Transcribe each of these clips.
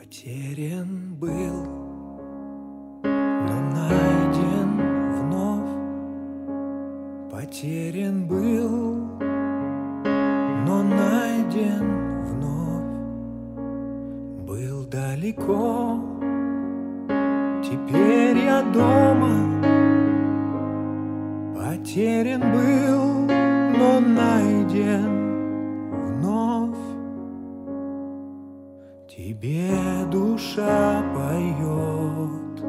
Потерян был, но найден вновь. Потерян был, но найден вновь. Был далеко, теперь я дома. Потерян был, но найден вновь. Тебе душа поет.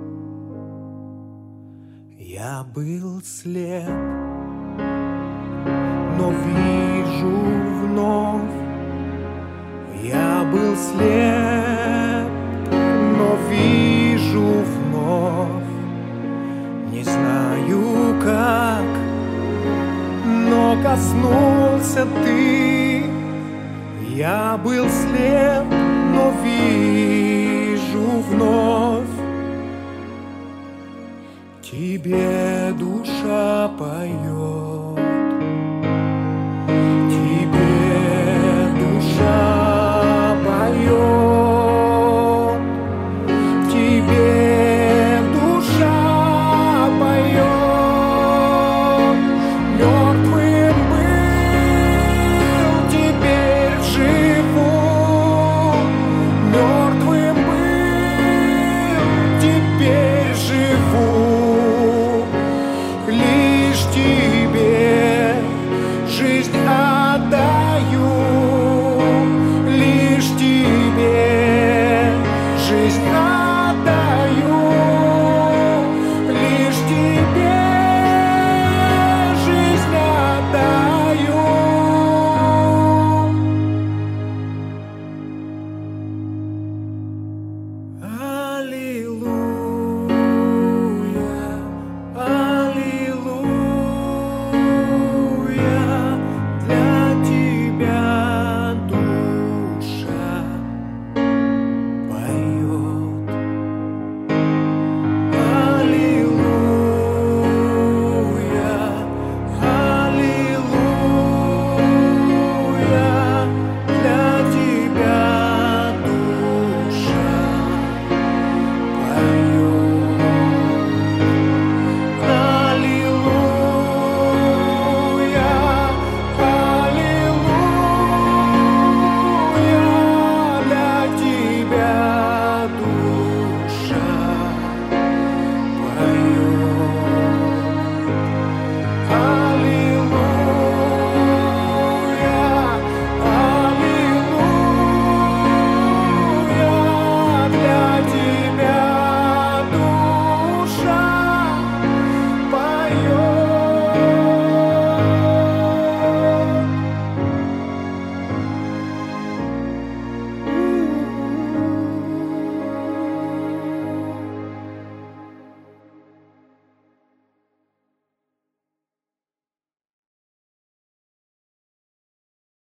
Я был слеп, но вижу вновь. Я был слеп, но вижу вновь. Не знаю как, но коснулся ты. Я был слеп, но вижу вновь. Тебе душа поет.